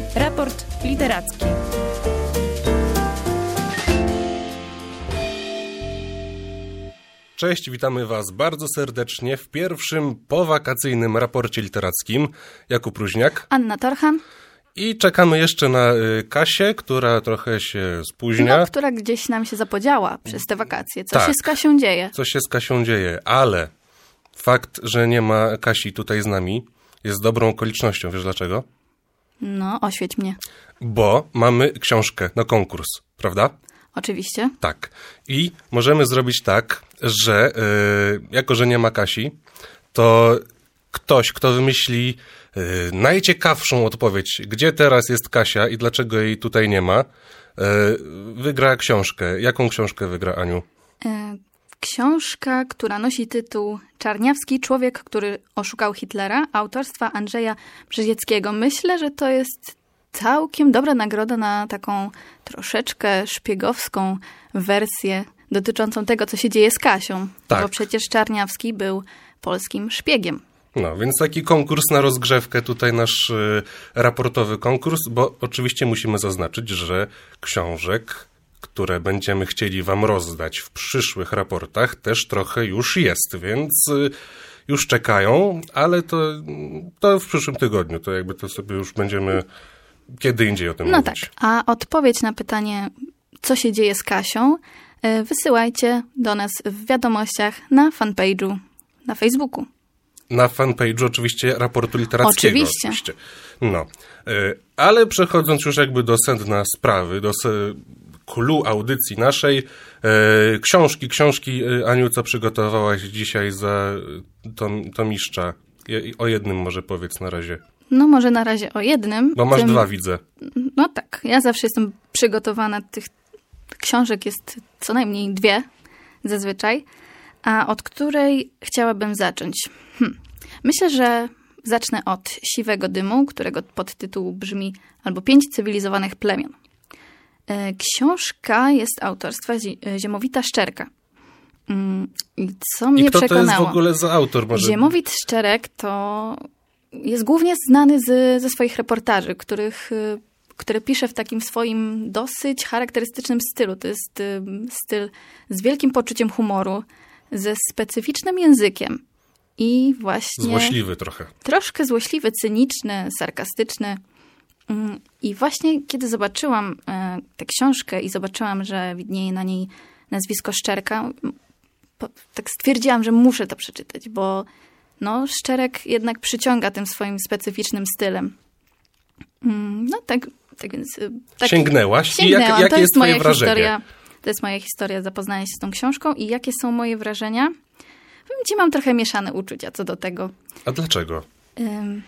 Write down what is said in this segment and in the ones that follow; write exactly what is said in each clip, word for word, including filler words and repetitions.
Raport literacki. Cześć, witamy Was bardzo serdecznie w pierwszym powakacyjnym raporcie literackim. Jakub Róźniak. Anna Torchan. I czekamy jeszcze na y, Kasię, która trochę się spóźnia. No, która gdzieś nam się zapodziała przez te wakacje. Co tak, się z Kasią dzieje? Co się z Kasią dzieje, ale fakt, że nie ma Kasi tutaj z nami jest dobrą okolicznością. Wiesz dlaczego? No, oświeć mnie. Bo mamy książkę na konkurs, prawda? Oczywiście. Tak. I możemy zrobić tak, że yy, jako, że nie ma Kasi, to ktoś, kto wymyśli yy, najciekawszą odpowiedź, gdzie teraz jest Kasia i dlaczego jej tutaj nie ma, yy, wygra książkę. Jaką książkę wygra, Aniu? E, książka, która nosi tytuł Czarniawski, człowiek, który oszukał Hitlera, autorstwa Andrzeja Brzezieckiego. Myślę, że to jest całkiem dobra nagroda na taką troszeczkę szpiegowską wersję dotyczącą tego, co się dzieje z Kasią. Tak. Bo przecież Czarniawski był polskim szpiegiem. No, więc taki konkurs na rozgrzewkę, tutaj nasz y, raportowy konkurs, bo oczywiście musimy zaznaczyć, że książek, które będziemy chcieli Wam rozdać w przyszłych raportach, też trochę już jest, więc y, już czekają, ale to, to w przyszłym tygodniu, to jakby to sobie już będziemy kiedy indziej o tym no mówić. Tak, a odpowiedź na pytanie, co się dzieje z Kasią, y, wysyłajcie do nas w wiadomościach na fanpage'u na Facebooku. Na fanpage'u oczywiście raportu literackiego. Oczywiście. oczywiście. No, y, ale przechodząc już jakby do sedna sprawy, do clou audycji naszej, y, książki, książki, y, Aniu, co przygotowałaś dzisiaj za tom, tomiszcza? Je, o jednym może powiedz na razie. No może na razie o jednym. Bo masz tym... dwa, widzę. No tak, ja zawsze jestem przygotowana. Tych książek jest co najmniej dwie zazwyczaj. A od której chciałabym zacząć? Hm. Myślę, że zacznę od Siwego dymu, którego podtytuł brzmi albo Pięć cywilizowanych plemion. Książka jest autorstwa Ziemowita Szczerka. I co mnie I kto przekonało? to jest w ogóle za autor? Może... Ziemowit Szczerek to jest głównie znany z, ze swoich reportaży, których, które pisze w takim swoim dosyć charakterystycznym stylu. To jest styl z wielkim poczuciem humoru, ze specyficznym językiem i właśnie... Złośliwy trochę. Troszkę złośliwy, cyniczny, sarkastyczny. I właśnie kiedy zobaczyłam tę książkę i zobaczyłam, że widnieje na niej nazwisko Szczerka, tak stwierdziłam, że muszę to przeczytać, bo no, Szczerek jednak przyciąga tym swoim specyficznym stylem. No tak, tak więc... Tak, Sięgnęłaś? I jak, jakie to jest twoje moja wrażenie? Historia, to jest moja historia zapoznania się z tą książką i jakie są moje wrażenia? Powiem ci, mam trochę mieszane uczucia co do tego. A dlaczego? Um,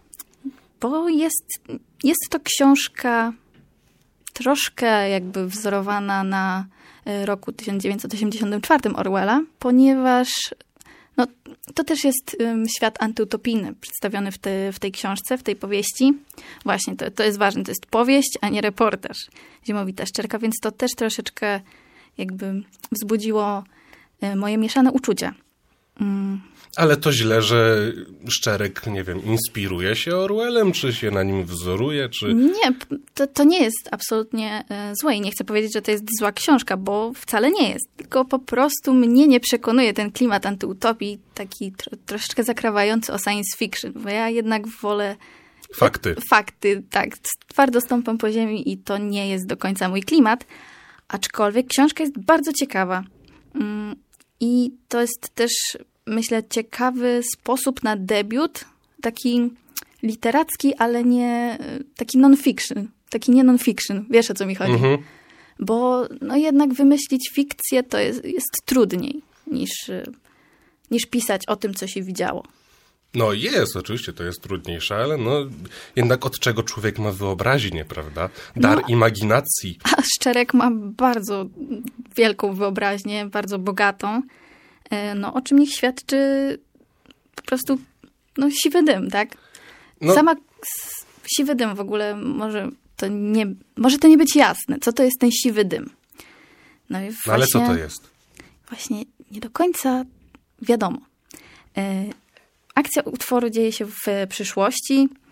bo jest, jest to książka troszkę jakby wzorowana na roku tysiąc dziewięćset osiemdziesiątym czwartym Orwella, ponieważ no, to też jest um, świat antyutopijny przedstawiony w, te, w tej książce, w tej powieści. Właśnie, to, to jest ważne, to jest powieść, a nie reportaż Ziemowita Szczerka, więc to też troszeczkę jakby wzbudziło y, moje mieszane uczucia. Mm. Ale to źle, że Szczerek, nie wiem, inspiruje się Orwellem, czy się na nim wzoruje, czy... Nie, to, to nie jest absolutnie e, złe i nie chcę powiedzieć, że to jest zła książka, bo wcale nie jest. Tylko po prostu mnie nie przekonuje ten klimat antyutopii, taki tro, troszeczkę zakrawający o science fiction, bo ja jednak wolę... Fakty. Fakty, tak. Twardo stąpam po ziemi i to nie jest do końca mój klimat. Aczkolwiek książka jest bardzo ciekawa. Mm, I to jest też... myślę, ciekawy sposób na debiut, taki literacki, ale nie, taki non-fiction, taki nie non-fiction, wiesz o co mi chodzi. Mhm. Bo no jednak wymyślić fikcję to jest, jest trudniej niż, niż pisać o tym, co się widziało. No jest, oczywiście to jest trudniejsze, ale no jednak od czego człowiek ma wyobraźnię, prawda? Dar no, imaginacji. A Szczerek ma bardzo wielką wyobraźnię, bardzo bogatą. No, o czym niech świadczy po prostu no, siwy dym, tak? No. Sama siwy dym w ogóle może to, nie, może to nie być jasne. Co to jest ten siwy dym? No i właśnie, no ale co to jest? Właśnie nie do końca wiadomo. Akcja utworu dzieje się w przyszłości.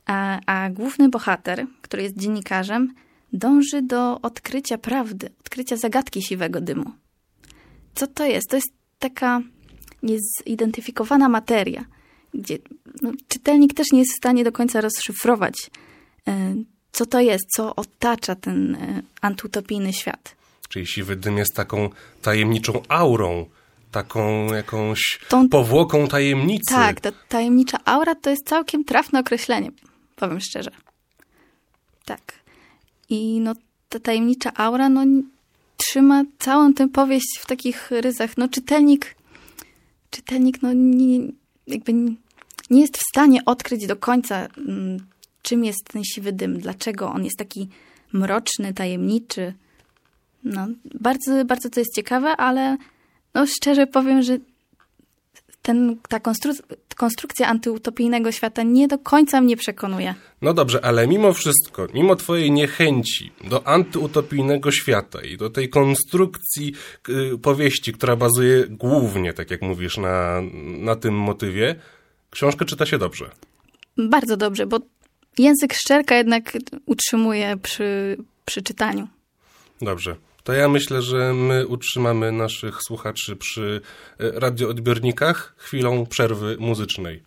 A, a główny bohater, który jest dziennikarzem, dąży do odkrycia prawdy, odkrycia zagadki siwego dymu. Co to jest? To jest taka niezidentyfikowana materia, gdzie no, czytelnik też nie jest w stanie do końca rozszyfrować, co to jest, co otacza ten antyutopijny świat. Czyli siwy dym jest taką tajemniczą aurą, taką jakąś Tą... powłoką tajemnicy. Tak, ta tajemnicza aura to jest całkiem trafne określenie, powiem szczerze. Tak. I no, ta tajemnicza aura no, trzyma całą tę powieść w takich ryzach. No czytelnik, czytelnik no, nie, jakby nie jest w stanie odkryć do końca, czym jest ten siwy dym, dlaczego on jest taki mroczny, tajemniczy. No, bardzo, bardzo to jest ciekawe, ale no, szczerze powiem, że ten, ta konstru- konstrukcja antyutopijnego świata nie do końca mnie przekonuje. No dobrze, ale mimo wszystko, mimo twojej niechęci do antyutopijnego świata i do tej konstrukcji y, powieści, która bazuje głównie, tak jak mówisz, na, na tym motywie, książkę czyta się dobrze. Bardzo dobrze, bo język Szczerka jednak utrzymuje przy, przy czytaniu. Dobrze. To ja myślę, że my utrzymamy naszych słuchaczy przy radioodbiornikach chwilą przerwy muzycznej.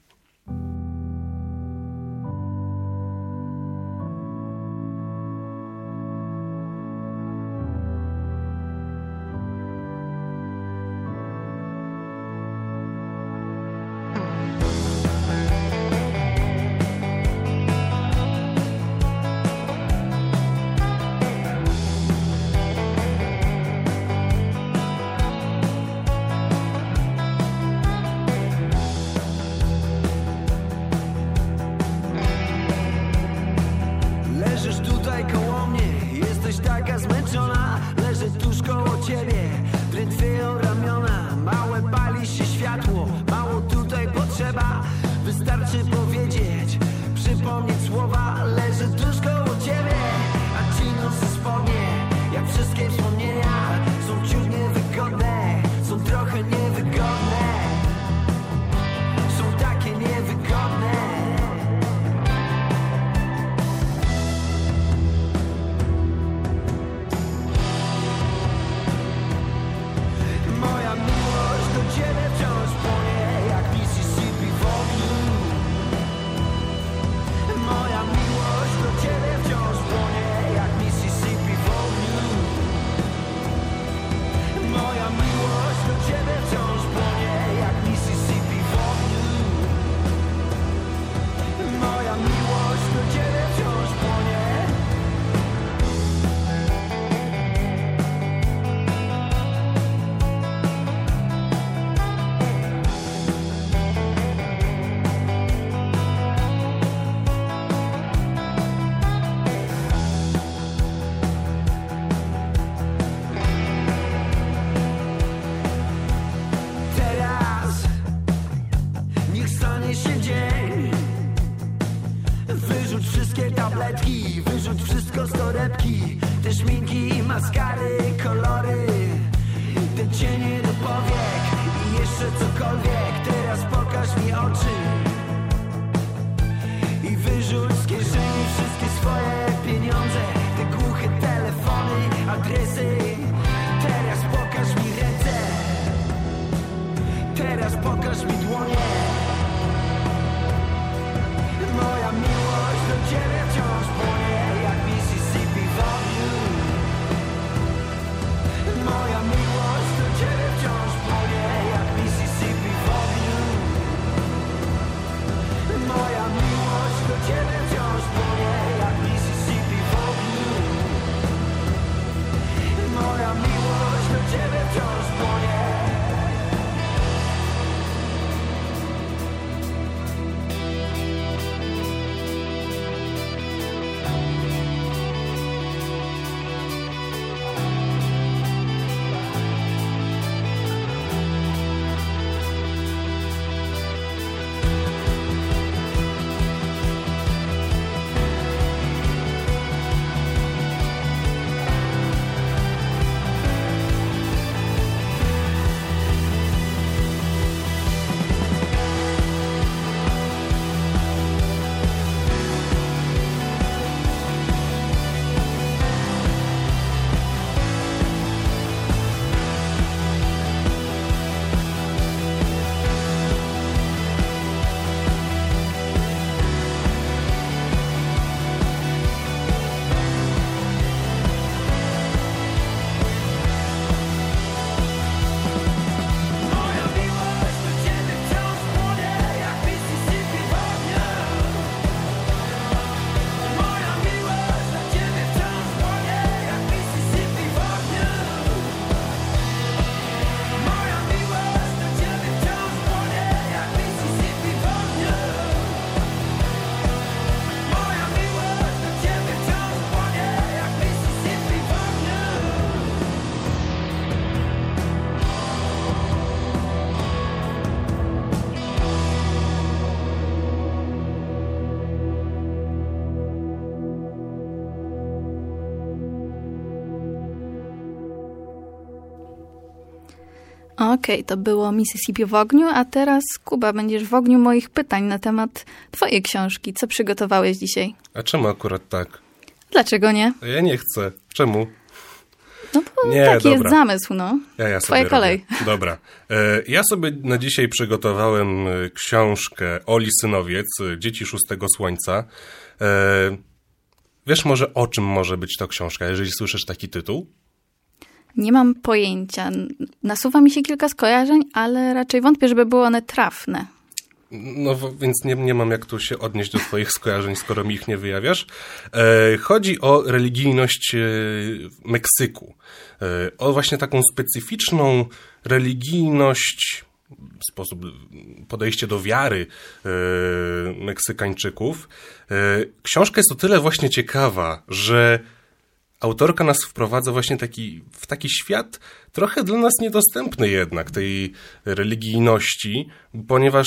Okej, okay, to było Mississippi w ogniu, a teraz, Kuba, będziesz w ogniu moich pytań na temat twojej książki. Co przygotowałeś dzisiaj? A czemu akurat tak? Dlaczego nie? Ja nie chcę. Czemu? No bo nie, taki dobra. jest zamysł, no. Ja, ja Twoja kolej. Robię. Dobra. E, ja sobie na dzisiaj przygotowałem książkę Oli Synowiec, Dzieci szóstego słońca. E, wiesz może, o czym może być ta książka, jeżeli słyszysz taki tytuł? Nie mam pojęcia. Nasuwa mi się kilka skojarzeń, ale raczej wątpię, żeby były one trafne. No więc nie, nie mam jak tu się odnieść do twoich skojarzeń, skoro mi ich nie wyjawiasz. E, chodzi o religijność e, Meksyku. E, o właśnie taką specyficzną religijność, sposób podejście do wiary e, Meksykańczyków. E, książka jest o tyle właśnie ciekawa, że autorka nas wprowadza właśnie taki, w taki świat trochę dla nas niedostępny jednak tej religijności, ponieważ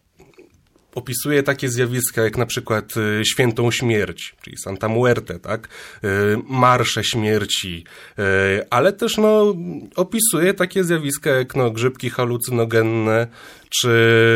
opisuje takie zjawiska jak na przykład y, świętą śmierć, czyli Santa Muerte, tak? Y, marsze śmierci, y, ale też no, opisuje takie zjawiska jak no, grzybki halucynogenne, czy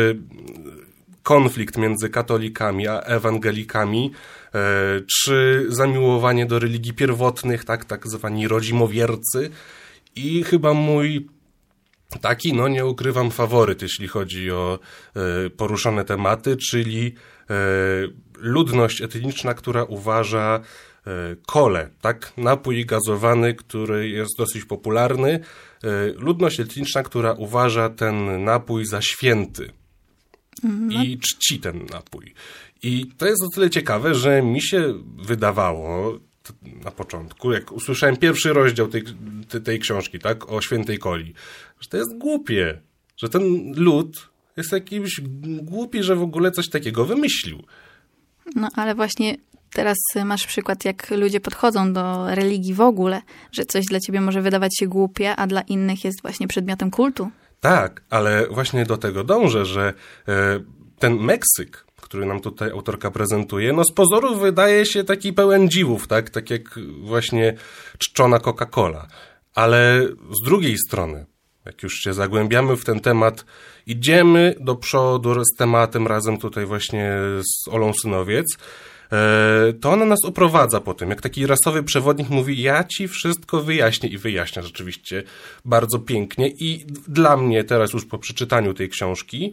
konflikt między katolikami a ewangelikami, y, czy zamiłowanie do religii pierwotnych, tak, tak zwani rodzimowiercy. I chyba mój taki, no nie ukrywam, faworyt, jeśli chodzi o y, poruszone tematy, czyli y, ludność etniczna, która uważa y, kolę, tak, napój gazowany, który jest dosyć popularny, y, ludność etniczna, która uważa ten napój za święty mhm. i czci ten napój. I to jest o tyle ciekawe, że mi się wydawało na początku, jak usłyszałem pierwszy rozdział tej, tej książki, tak, o świętej Coli, że to jest głupie, że ten lud jest jakimś głupi, że w ogóle coś takiego wymyślił. No ale właśnie teraz masz przykład, jak ludzie podchodzą do religii w ogóle, że coś dla ciebie może wydawać się głupie, a dla innych jest właśnie przedmiotem kultu. Tak, ale właśnie do tego dążę, że e, ten Meksyk, który nam tutaj autorka prezentuje, no z pozoru wydaje się taki pełen dziwów, tak? Tak jak właśnie czczona Coca-Cola. Ale z drugiej strony, jak już się zagłębiamy w ten temat, idziemy do przodu z tematem razem tutaj właśnie z Olą Synowiec, to ona nas oprowadza po tym, jak taki rasowy przewodnik mówi, ja ci wszystko wyjaśnię i wyjaśnia rzeczywiście bardzo pięknie i dla mnie teraz już po przeczytaniu tej książki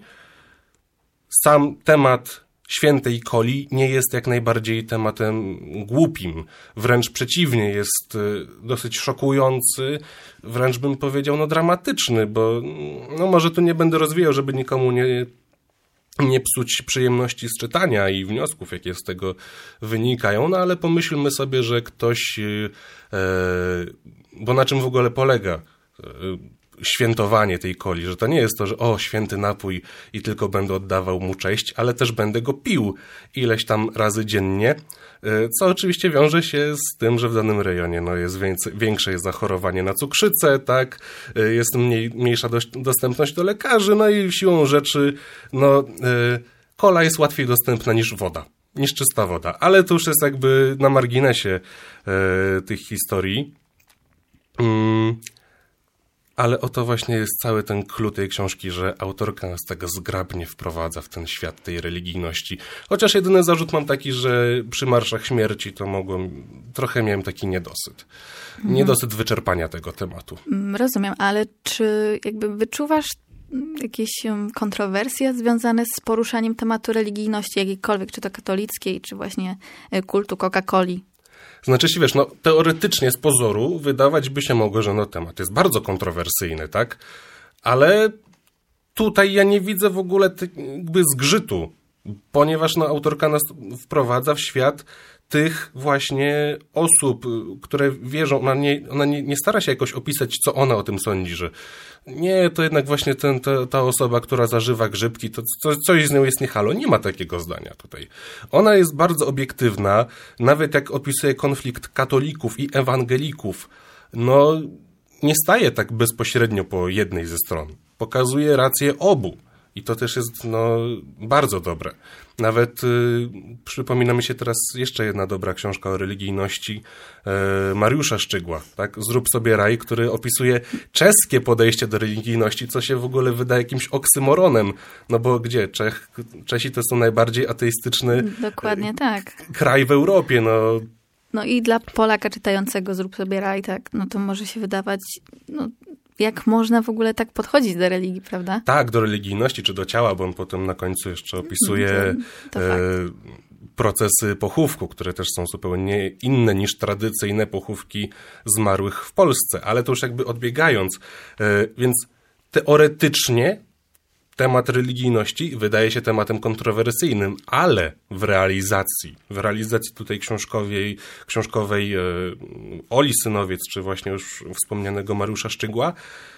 sam temat świętej Coli nie jest jak najbardziej tematem głupim. Wręcz przeciwnie, jest dosyć szokujący, wręcz bym powiedział, no dramatyczny, bo no może tu nie będę rozwijał, żeby nikomu nie, nie psuć przyjemności z czytania i wniosków, jakie z tego wynikają, no ale pomyślmy sobie, że ktoś, e, bo na czym w ogóle polega e, świętowanie tej Coli, że to nie jest to, że o, święty napój i tylko będę oddawał mu cześć, ale też będę go pił ileś tam razy dziennie, co oczywiście wiąże się z tym, że w danym rejonie no, jest więcej, większe jest zachorowanie na cukrzycę, tak, jest mniej, mniejsza dość, dostępność do lekarzy, no i siłą rzeczy no, kola jest łatwiej dostępna niż woda, niż czysta woda, ale to już jest jakby na marginesie tych historii. Mm. Ale oto właśnie jest cały ten clue tej książki, że autorka nas tak zgrabnie wprowadza w ten świat tej religijności. Chociaż jedyny zarzut mam taki, że przy marszach śmierci to mogłem, trochę miałem taki niedosyt. Mhm. Niedosyt wyczerpania tego tematu. Rozumiem, ale czy jakby wyczuwasz jakieś kontrowersje związane z poruszaniem tematu religijności jakiejkolwiek, czy to katolickiej, czy właśnie kultu Coca-Coli? Znaczy się, wiesz, no teoretycznie z pozoru wydawać by się mogło, że no temat jest bardzo kontrowersyjny, tak? Ale tutaj ja nie widzę w ogóle jakby zgrzytu, ponieważ no autorka nas wprowadza w świat tych właśnie osób, które wierzą, ona nie, ona nie, nie stara się jakoś opisać, co ona o tym sądzi, że nie, to jednak właśnie ten, ta, ta osoba, która zażywa grzybki, to co, coś z nią jest nie halo. Nie ma takiego zdania tutaj. Ona jest bardzo obiektywna, nawet jak opisuje konflikt katolików i ewangelików, no nie staje tak bezpośrednio po jednej ze stron. Pokazuje rację obu. I to też jest no, bardzo dobre. Nawet y, przypomina mi się teraz jeszcze jedna dobra książka o religijności y, Mariusza Szczygła, tak? Zrób sobie raj, który opisuje czeskie podejście do religijności, co się w ogóle wydaje jakimś oksymoronem, no bo gdzie? Czech, Czesi to są najbardziej ateistyczny Dokładnie tak. kraj w Europie, no. No i dla Polaka czytającego Zrób sobie raj, tak, no to może się wydawać, no jak można w ogóle tak podchodzić do religii, prawda? Tak, do religijności czy do ciała, bo on potem na końcu jeszcze opisuje to, to e, procesy pochówku, które też są zupełnie inne niż tradycyjne pochówki zmarłych w Polsce, ale to już jakby odbiegając. E, więc teoretycznie temat religijności wydaje się tematem kontrowersyjnym, ale w realizacji, w realizacji tutaj książkowej, książkowej e, Oli Synowiec, czy właśnie już wspomnianego Mariusza Szczygła,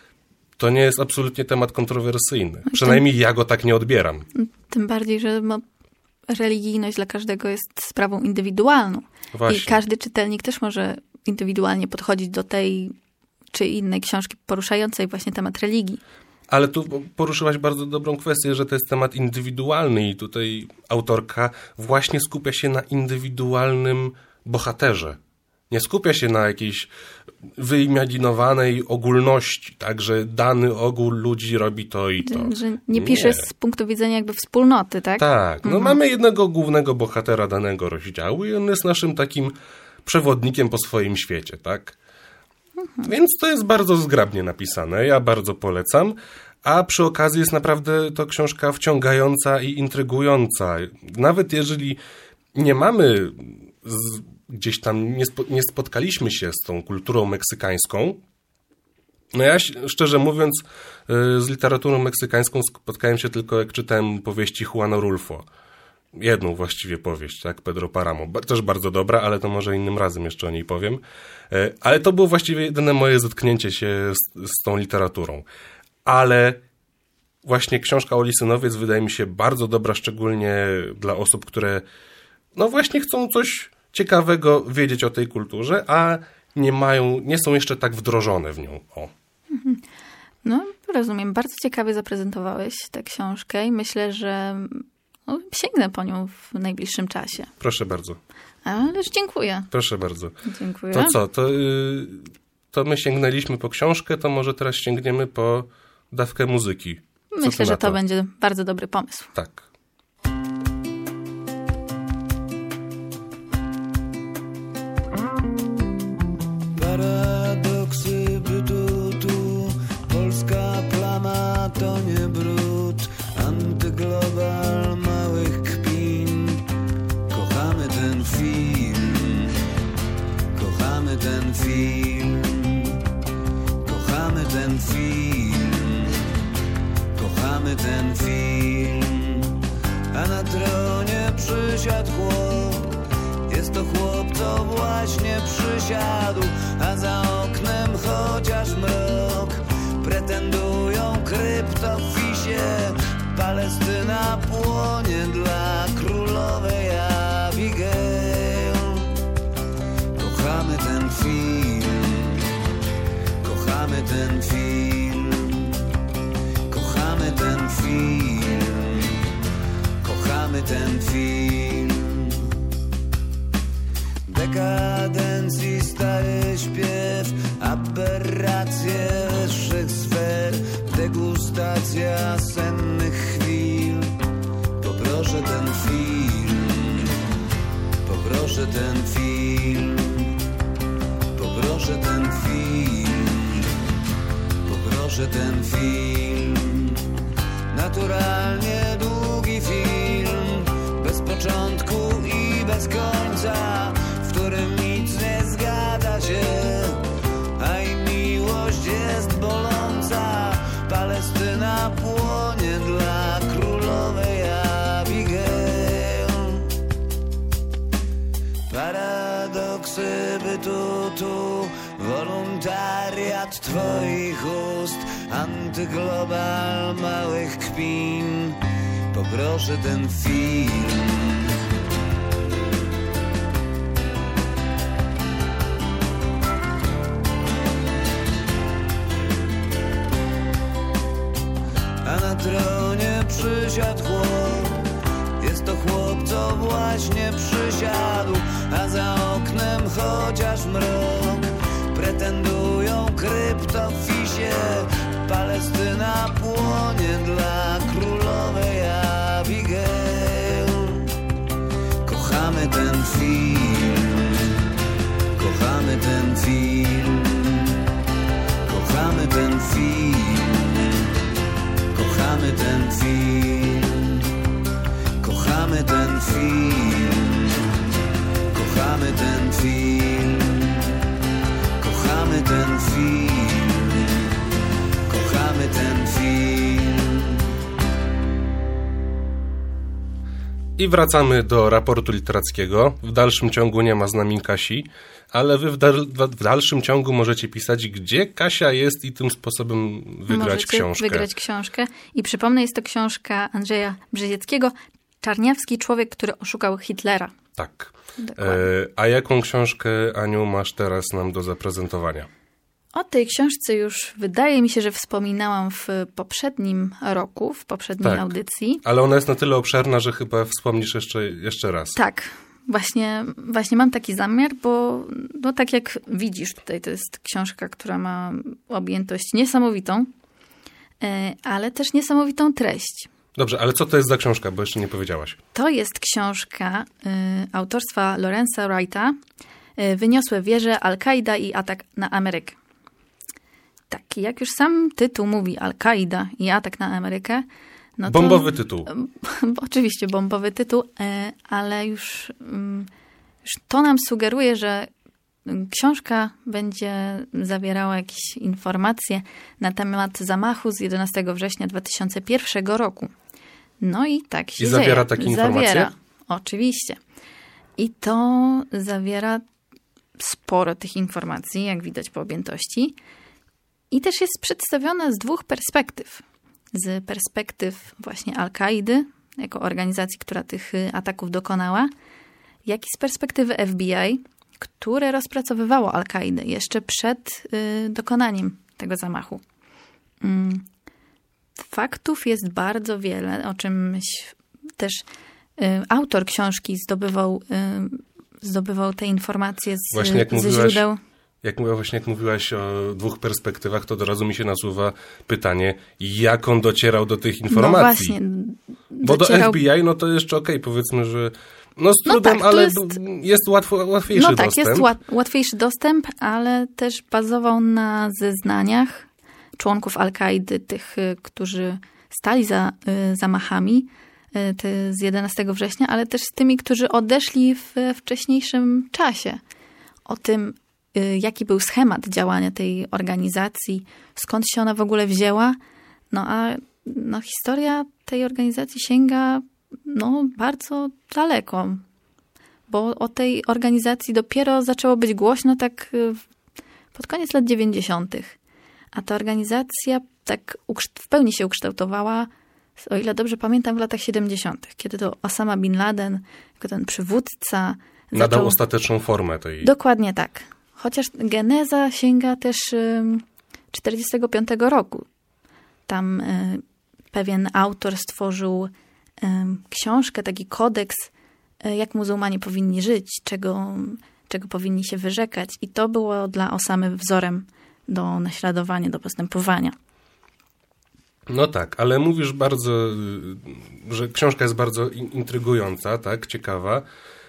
to nie jest absolutnie temat kontrowersyjny. Przynajmniej tym, ja go tak nie odbieram. Tym bardziej, że no, religijność dla każdego jest sprawą indywidualną. Właśnie. I każdy czytelnik też może indywidualnie podchodzić do tej czy innej książki poruszającej właśnie temat religii. Ale tu poruszyłaś bardzo dobrą kwestię, że to jest temat indywidualny i tutaj autorka właśnie skupia się na indywidualnym bohaterze. Nie skupia się na jakiejś wyimaginowanej ogólności, tak, że dany ogół ludzi robi to i to. Że, że nie pisze nie. z punktu widzenia jakby wspólnoty, tak? Tak. No mhm. Mamy jednego głównego bohatera danego rozdziału i on jest naszym takim przewodnikiem po swoim świecie, tak? Mhm. Więc to jest bardzo zgrabnie napisane, ja bardzo polecam, a przy okazji jest naprawdę to książka wciągająca i intrygująca. Nawet jeżeli nie mamy, z, gdzieś tam nie, spo, nie spotkaliśmy się z tą kulturą meksykańską, no ja szczerze mówiąc z literaturą meksykańską spotkałem się tylko jak czytałem powieści Juana Rulfo. Jedną właściwie powieść, tak, Pedro Paramo. Też bardzo dobra, ale to może innym razem jeszcze o niej powiem. Ale to było właściwie jedyne moje zetknięcie się z, z tą literaturą. Ale właśnie książka Oli Synowiec wydaje mi się bardzo dobra, szczególnie dla osób, które no właśnie chcą coś ciekawego wiedzieć o tej kulturze, a nie mają, nie są jeszcze tak wdrożone w nią. O. No, rozumiem. Bardzo ciekawie zaprezentowałeś tę książkę i myślę, że no, sięgnę po nią w najbliższym czasie. Proszę bardzo. Ależ dziękuję. Proszę bardzo. Dziękuję. To co? To, yy, to my sięgnęliśmy po książkę, to może teraz sięgniemy po dawkę muzyki. Co Myślę, że to? to będzie bardzo dobry pomysł. Tak. Paradoksy bytu tu, polska plama to nie brud, antyglobal małych kpin. Kochamy ten film, kochamy ten film, kochamy ten film, kochamy ten film. A na tronie przysiadł chłop, jest to chłop, co właśnie przysiadł, a za oknem chociaż mrok. Pretendują kryptofisie, Palestyna płonie dla królowej Abigail. Kochamy ten film, kochamy ten film, kochamy ten film, kochamy ten film. Dekadencji stary śpiew, aberracje wyższych sfer, degustacja sennych chwil. Poproszę ten film, poproszę ten film, poproszę ten film, poproszę ten film. Naturalnie długi film, bez początku i bez końca, w którym nic nie zgadza się, a i miłość jest boląca. Palestyna płonie dla królowej Abigail. Paradoksy bytu tu, woluntariat twoich ust, antyglobal małych kpin. Poproszę ten film. A na tronie przysiadł chłop, jest to chłop, właśnie przysiadł, a za oknem chociaż mrok. Pretendują kryptofisie, Palestyna płonie dla królowej Abigail. Kochamy ten film, kochamy ten film, kochamy ten film, kochamy ten film, kochamy ten film, kochamy ten film, kochamy ten film, kochamy ten film. I wracamy do raportu literackiego. W dalszym ciągu nie ma z nami Kasi, ale wy w, dal, w dalszym ciągu możecie pisać, gdzie Kasia jest i tym sposobem wygrać możecie książkę. wygrać książkę. I przypomnę, jest to książka Andrzeja Brzezieckiego, Czarniawski, człowiek, który oszukał Hitlera. Tak. Dokładnie. E, a jaką książkę, Aniu, masz teraz nam do zaprezentowania? O tej książce już wydaje mi się, że wspominałam w poprzednim roku, w poprzedniej Tak. audycji. Ale ona jest na tyle obszerna, że chyba wspomnisz jeszcze, jeszcze raz. Tak, właśnie, właśnie mam taki zamiar, bo no, tak jak widzisz tutaj, to jest książka, która ma objętość niesamowitą, e, ale też niesamowitą treść. Dobrze, ale co to jest za książka, bo jeszcze nie powiedziałaś. To jest książka y, autorstwa Lorenza Wrighta, y, Wyniosłe wieże, Al-Kaida i atak na Amerykę. Tak, jak już sam tytuł mówi, Al-Kaida i atak na Amerykę, no to... Bombowy tytuł. Oczywiście bombowy tytuł, y, ale już, y, już to nam sugeruje, że książka będzie zawierała jakieś informacje na temat zamachu z jedenastego września dwa tysiące pierwszego roku. No i tak się I zawiera dzieje. takie informacje? Zawiera, oczywiście. I to zawiera sporo tych informacji, jak widać po objętości. I też jest przedstawiona z dwóch perspektyw. Z perspektyw właśnie Al-Kaidy, jako organizacji, która tych ataków dokonała, jak i z perspektywy F B I, które rozpracowywało Al-Kaidę jeszcze przed y, dokonaniem tego zamachu. Mm. Faktów jest bardzo wiele, o czym też y, autor książki zdobywał, y, zdobywał te informacje z, Właśnie jak ze mówiłaś, źródeł. Jak, właśnie jak mówiłaś o dwóch perspektywach, to od razu mi się nasuwa pytanie, jak on docierał do tych informacji? No właśnie. Bo docierał... do F B I, no to jeszcze okej, okay, powiedzmy, że no z trudem, no tak, ale jest, jest łatwo, łatwiejszy no tak, dostęp. jest łat, łatwiejszy dostęp, ale też bazował na zeznaniach członków Al-Kaidy, tych, którzy stali za y, zamachami y, ty, z jedenastego września, ale też z tymi, którzy odeszli w wcześniejszym czasie. O tym, y, jaki był schemat działania tej organizacji, skąd się ona w ogóle wzięła. No a no, historia tej organizacji sięga no, bardzo daleko, bo o tej organizacji dopiero zaczęło być głośno tak y, pod koniec lat dziewięćdziesiątych. A ta organizacja tak w pełni się ukształtowała, o ile dobrze pamiętam, w latach siedemdziesiątych, kiedy to Osama Bin Laden, jako ten przywódca... Nadał zaczął... ostateczną formę tej... Dokładnie tak. Chociaż geneza sięga też czterdziestego piątego roku. Tam y, pewien autor stworzył y, książkę, taki kodeks, y, jak muzułmanie powinni żyć, czego, czego powinni się wyrzekać. I to było dla Osamy wzorem do naśladowania, do postępowania. No tak, ale mówisz bardzo, że książka jest bardzo intrygująca, tak, ciekawa,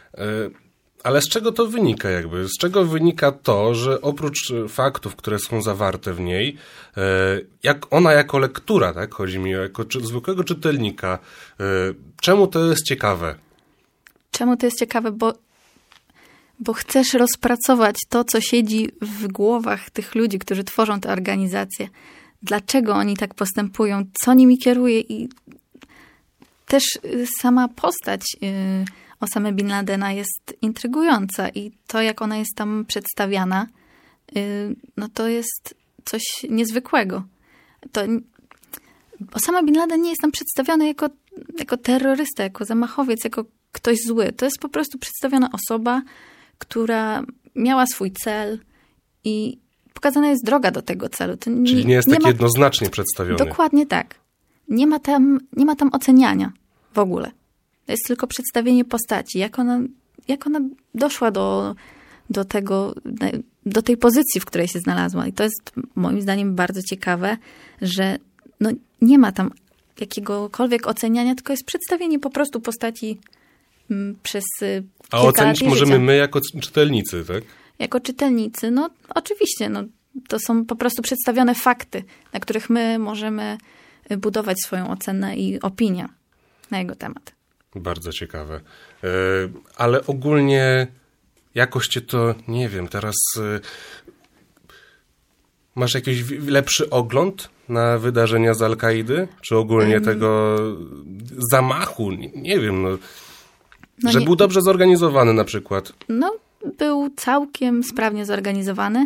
ale z czego to wynika jakby? Z czego wynika to, że oprócz faktów, które są zawarte w niej, jak ona jako lektura, tak, chodzi mi o jako czy, zwykłego czytelnika, czemu to jest ciekawe? Czemu to jest ciekawe? Bo Bo chcesz rozpracować to, co siedzi w głowach tych ludzi, którzy tworzą te organizacje. Dlaczego oni tak postępują, co nimi kieruje i też sama postać Osamy Bin Ladena jest intrygująca i to, jak ona jest tam przedstawiana, no to jest coś niezwykłego. To Osama Bin Laden nie jest tam przedstawiony jako, jako terrorysta, jako zamachowiec, jako ktoś zły. To jest po prostu przedstawiona osoba, która miała swój cel i pokazana jest droga do tego celu. To Czyli nie, nie jest nie tak ma... jednoznacznie przedstawiony. Dokładnie tak. Nie ma tam, nie ma tam oceniania w ogóle. To jest tylko przedstawienie postaci, jak ona, jak ona doszła do, do tego, do tej pozycji, w której się znalazła. I to jest moim zdaniem bardzo ciekawe, że no, nie ma tam jakiegokolwiek oceniania, tylko jest przedstawienie po prostu postaci m, przez A kilka ocenić lat możemy życia. my jako czytelnicy, tak? Jako czytelnicy, no oczywiście, no, to są po prostu przedstawione fakty, na których my możemy budować swoją ocenę i opinię na jego temat. Bardzo ciekawe. Yy, ale ogólnie jakoś cię to, nie wiem, teraz yy, masz jakiś w- lepszy ogląd na wydarzenia z Al-Kaidy? Czy ogólnie um, tego zamachu? Nie, nie wiem, no, no że nie, był dobrze zorganizowany na przykład. No, był całkiem sprawnie zorganizowany,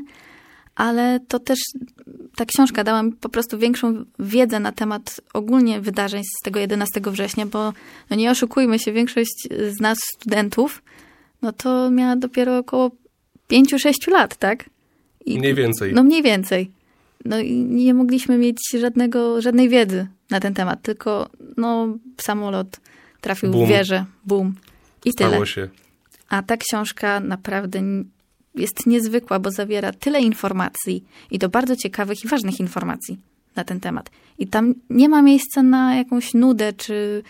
ale to też ta książka dała mi po prostu większą wiedzę na temat ogólnie wydarzeń z tego jedenastego września, bo no nie oszukujmy się, większość z nas studentów, no to miała dopiero około pięciu sześciu lat, tak? I, mniej więcej. No mniej więcej. No i nie mogliśmy mieć żadnego, żadnej wiedzy na ten temat, tylko no samolot trafił Boom. w wieżę, bum i Stało tyle. się. A ta książka naprawdę jest niezwykła, bo zawiera tyle informacji i to bardzo ciekawych i ważnych informacji na ten temat. I tam nie ma miejsca na jakąś nudę, czy...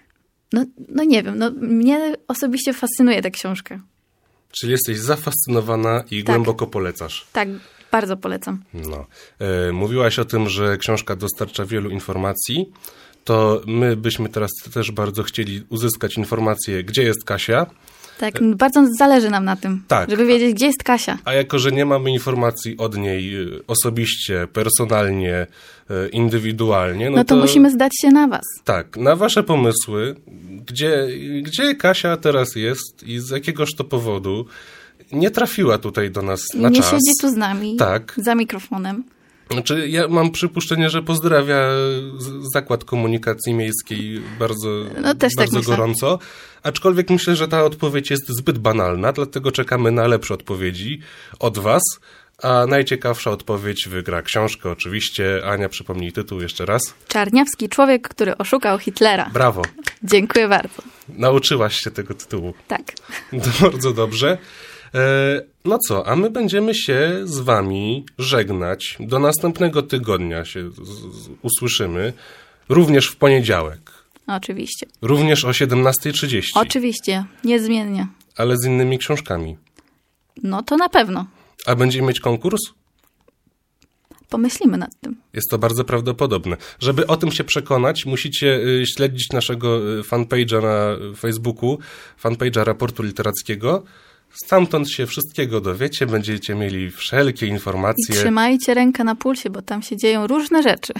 No, no nie wiem, no mnie osobiście fascynuje ta książka. Czyli jesteś zafascynowana i Tak. głęboko polecasz. Tak, bardzo polecam. No. E, mówiłaś o tym, że książka dostarcza wielu informacji. To my byśmy teraz też bardzo chcieli uzyskać informację, gdzie jest Kasia. Tak, bardzo zależy nam na tym, Tak. żeby wiedzieć, gdzie jest Kasia. A jako, że nie mamy informacji od niej e, osobiście, personalnie, e, indywidualnie, no, No to, to musimy zdać się na was. Tak, na wasze pomysły, gdzie, gdzie Kasia teraz jest i z jakiegoż to powodu nie trafiła tutaj do nas na nie czas. siedzi tu z nami, Tak. za mikrofonem. Znaczy, ja mam przypuszczenie, że pozdrawia z- Zakład Komunikacji Miejskiej bardzo, No, też tak bardzo myślę. gorąco. Aczkolwiek myślę, że ta odpowiedź jest zbyt banalna, dlatego czekamy na lepsze odpowiedzi od was. A najciekawsza odpowiedź wygra książkę oczywiście. Ania, przypomnij tytuł jeszcze raz. Czarniawski człowiek, który oszukał Hitlera. Brawo. Dziękuję bardzo. Nauczyłaś się tego tytułu. Tak. To bardzo dobrze. E, no co, a my będziemy się z wami żegnać. Do następnego tygodnia się z, z, usłyszymy. Również w poniedziałek. Oczywiście. Również o siedemnasta trzydzieści. Oczywiście, niezmiennie. Ale z innymi książkami. No to na pewno. A będziemy mieć konkurs? Pomyślimy nad tym. Jest to bardzo prawdopodobne. Żeby o tym się przekonać, musicie y, śledzić naszego y, fanpage'a na Facebooku, fanpage'a Raportu Literackiego. Stamtąd się wszystkiego dowiecie, będziecie mieli wszelkie I informacje. trzymajcie rękę na pulsie, bo tam się dzieją różne rzeczy.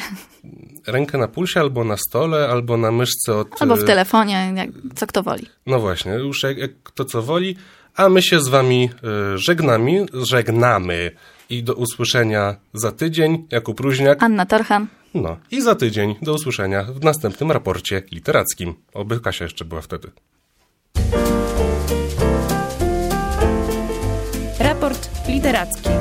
Rękę na pulsie, albo na stole, albo na myszce od... Albo w telefonie, jak, co kto woli. No właśnie, już jak, jak kto co woli. A my się z wami y, żegnamy, żegnamy i do usłyszenia za tydzień. Jakub Ruźniak. Anna Torchan. No i za tydzień do usłyszenia w następnym raporcie literackim. Oby Kasia jeszcze była wtedy. Raport literacki.